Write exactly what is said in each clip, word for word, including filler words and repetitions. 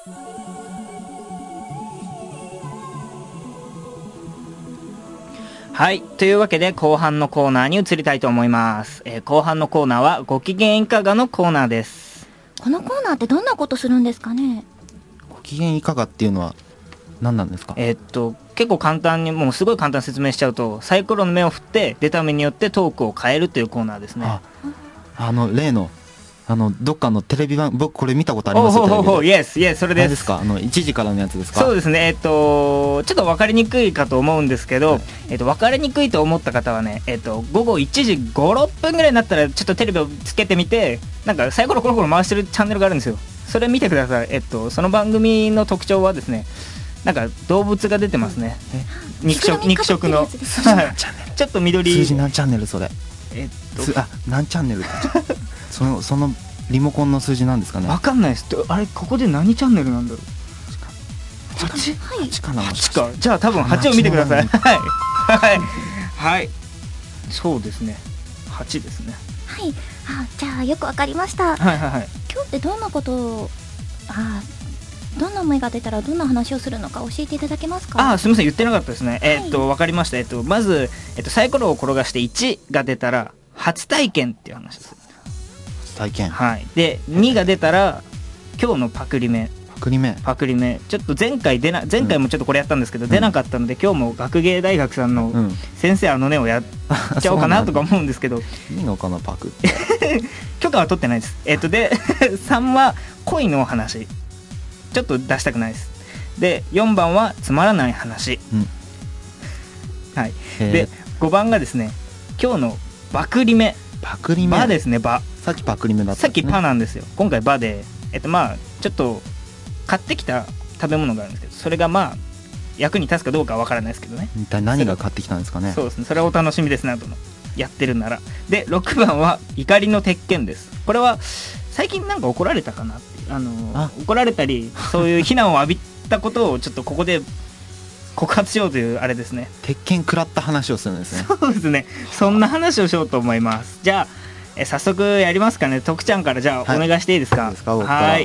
はい。というわけで後半のコーナーに移りたいと思います。えー、後半のコーナーはご機嫌いかがのコーナーです。 このコーナーってどんなことするんですかね。 ご機嫌いかがっていうのは何なんですか。 えー、っと結構簡単に、もうすごい簡単に説明しちゃうと、サイコロの目を振って出た目によってトークを変えるというコーナーですね。 あ、あの例のあのどっかのテレビ番、僕これ見たことありますよ。 おほほほ、イエスイエス、それです。 あれですか、あのいちじからのやつですか。 そうですね。えっとちょっと分かりにくいかと思うんですけど、はい、えっと分かりにくいと思った方はね、えっと午後いちじご、ろっぷんぐらいになったらちょっとテレビをつけてみて、なんかサイコロコロコロ回してるチャンネルがあるんですよ。それ見てください。えっとその番組の特徴はですね、なんか動物が出てますね。肉食肉食のちょっと緑数字何チャンネルそれ。えっとあ何チャンネルそのそのリモコンの数字なんですかね。 わかんないです。あれここで何チャンネルなんだろう。はち、 はちかな。 はちか。じゃあ多分はちを見てください。はいはいはい。そうですね。はちですね。 はい。あ、じゃあよくわかりました。 はいはいはい。 今日ってどんなことを、あ、どんな目が出たらどんな話をするのか教えていただけますか。 あ、すみません、言ってなかったですね。はい、えー、っとわかりました。えっとまず、えっとサイコロを転がしていちが出たら初体験っていう話です。 体験。 はい。でにが出たら今日のパクリ目。 パクリ目。 パクリ目。ちょっと前回出な前回もちょっとこれやったんですけど、うん、出なかったので今日も学芸大学さんの先生あのねをやっちゃおうかなとか思うんですけど。 いいのかなパクって。 許可は取ってないです。えっとでさんは恋の話。ちょっと出したくないです。でよんばんはつまらない話。うん、はい。でごばんがですね、今日のパクリ目。 パクリ目。 バですね、バ。 さっきパクリ目だった、ね、 さっきパなんですよ。今回バで、えっとまあちょっと買ってきた食べ物があるんですけど、それがまあ役に立つかどうかは分からないですけどね。 一体何が買ってきたんですかね。 そうですね、それはお楽しみですなとのやってるなら。でろくばんは怒りの鉄拳です。これは最近なんか怒られたかなっていう、あのあ怒られたりそういう非難を浴びたことをちょっとここで告発しようというあれですね。 鉄拳食らった話をするんですね。 そうですね、そんな話をしようと思います。じゃあえ早速やりますかね。徳ちゃんからじゃあお願いしていいですか。 はい、いいですか。 はい。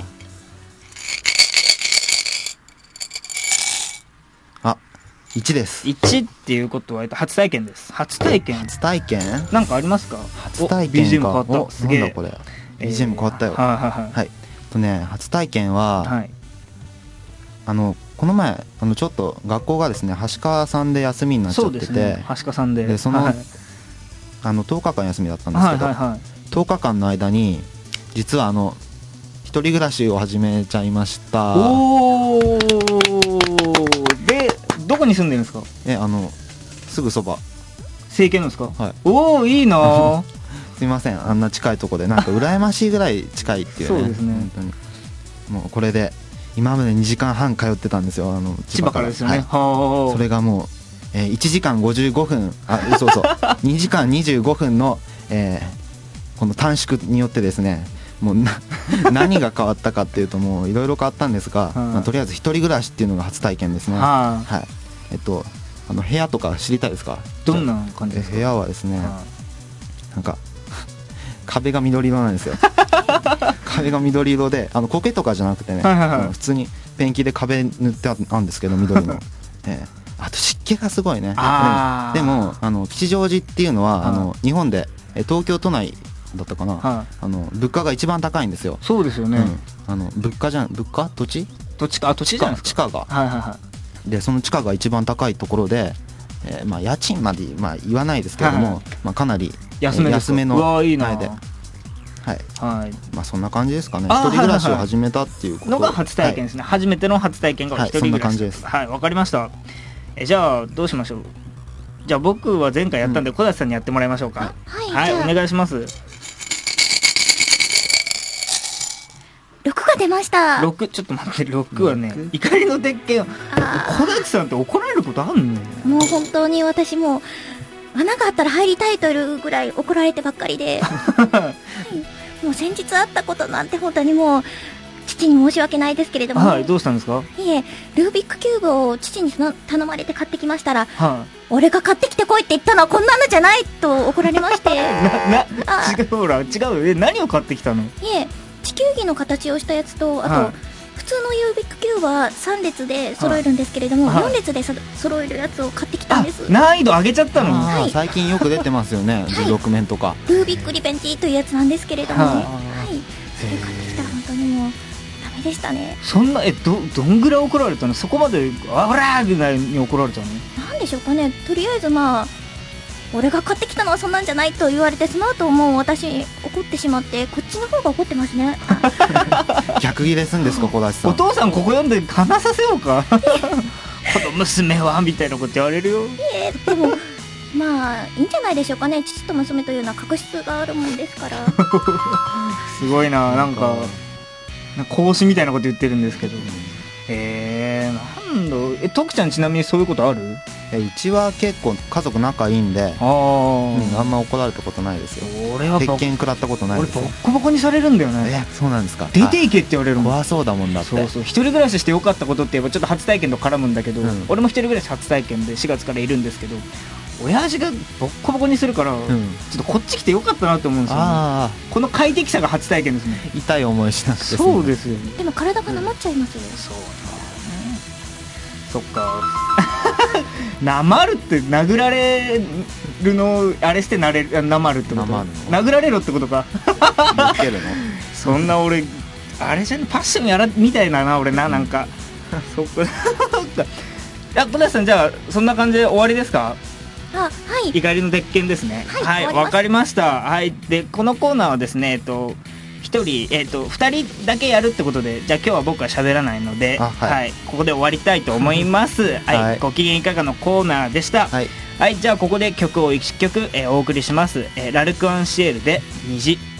あ、いちです。 いちっていうことは初体験です。初体験。 初体験。 なんかありますか。 初体験か。 ビージーエム 変わった。すげえ。 なんだこれ。ビージーエム 変わったよ。 はいはいはい。 はい。とね、初体験は、はい、あのこの前あのちょっと学校がですね、はしかさんで休みになっちゃってて、そうですね、 はしかさんで、 でその、はい、あのとおかかん休みだったんですけど、はいはいはい、とおかかんの間に実はあの一人暮らしを始めちゃいました。 おー、でどこに住んでるんですか。 えあのすぐそば。 整形なんですか。 はい。 おお、いいな。 すいません、あんな近いところでなんか羨ましいぐらい近いっていうね。 そうですね、 本当にもうこれで今までにじかんはん通ってたんですよ、あの千葉からですよね。はい、 それがもう、えー、いちじかんごじゅうごふん、あ、そうそうにじかんにじゅうごふんの、えー、この短縮によってですね、もうな何が変わったかっていうと、もういろいろ変わったんですが、まあ、とりあえず一人暮らしっていうのが初体験ですね。はい。えっとあの部屋とか知りたいですか。 どんな感じですか。 部屋はですね、なんか壁が緑色なんですよ。壁が緑色で、あの苔とかじゃなくてね、はいはいはい、普通にペンキで壁塗ってあるんですけど、緑の、えー、あと湿気がすごいね。あでもあの吉祥寺っていうのはあの日本で東京都内だったかな、はい、あの物価が一番高いんですよ。 そうですよね、うん、 あの物価じゃん物価土地土地か、あ、土地じゃないですか。 地価が、はいはいはい、でその地価が一番高いところで、えーまあ、家賃まで、まあ、言わないですけれども、はいはい、まあ、かなり安め, 安めのいいなで、はいはい、まあそんな感じですかね。 一人暮らしを始めたっていうことのが初体験ですね、はい、初めての初体験が一人暮らし、はい、そんな感じです。はい、わかりました。えじゃあどうしましょう。じゃあ僕は前回やったんで、うん、小立さんにやってもらいましょうか。はい、はい、お願いします。 ろくが出ました。 ろく、ちょっと待って、ろくはね、怒りの鉄拳。小立さんって怒られることあんの。 もう本当に私も穴があったら入りたいというぐらい怒られてばっかりで、はい、もう先日あったことなんて本当にもう父に申し訳ないですけれども、 はい、どうしたんですか。 いえ、ルービックキューブを父に頼まれて買ってきましたら、はい、俺が買ってきてこいって言ったのはこんなのじゃないと怒られましてなな違う、ほら違う、え何を買ってきたの。 いえ、地球儀の形をしたやつと、あと、はい、普通ののユービックキューブはさん列で揃えるんですけれども、 はいよん列でさ揃えるやつを買ってきたんです。 難易度上げちゃったの。 あーはい最近よく出てますよね、じゅうろく面とか。 ルービックリベンジというやつなんですけれども、 ははいい、それ買ってきたら本当にもうダメでしたね。 そんなえどどんぐらい怒られたの？そこまであほらーぐらいに怒られたの？ なんでしょうかね。とりあえずまあ俺が買ってきたのはそんなんじゃないと言われてしまうと、もう私怒ってしまって、こっちの方が怒ってますね。 逆ギレすんですか、小田さん。 お父さんここ読んで話させようか。この娘はみたいなこと言われるよ。 えーでもまあいいんじゃないでしょうかね。父と娘というのは確執があるもんですから。 すごいな、なんかなんか講師みたいなこと言ってるんですけど。えー、なんだえ徳ちゃんちなみにそういうことある？ えうちは結構家族仲いいんで、 あうん、ああ、 んま怒られたことないですよ。 俺はボ鉄拳食らったことない俺ボですよ。 ッコボコにされるんだよね。 えそうなんですか。 出ていけって言われるもん。 あ怖そうだもんだって。 そうそう、一人暮らししてよかったことって言えばちょっと初体験と絡むんだけど、 うん俺も一人暮らし初体験でしがつからいるんですけど、親父がボッコボコにするから、 うん、 ちょっとこっち来てよかったなって思うんですよ、ね、 あこの快適さが初体験ですね。 あ痛い思いしなくて済む。 そうですよね。 でも体がなまっちゃいますよ。 そうだね。そっか。なまるって殴られるのあれしてなれるなまるってこと？ なまるの殴られろってことか。 抜けるの。 そんな俺あれじゃんパッションやらみたいなな俺な、なんかそっか。あ、小田さん、じゃあそんな感じで終わりですか？ あ、はい怒りの鉄拳ですね。 はいはい、わかりました。はい、でこのコーナーはですね、えっとひとり、えっとふたりだけやるってことで、じゃあ今日は僕は喋らないので、 あはいはい、ここで終わりたいと思います。はい、 はいご機嫌いかがのコーナーでした。 はい。 はい、じゃあここで曲をいっきょく、えーお送りします。えーラルクアンシエルで虹。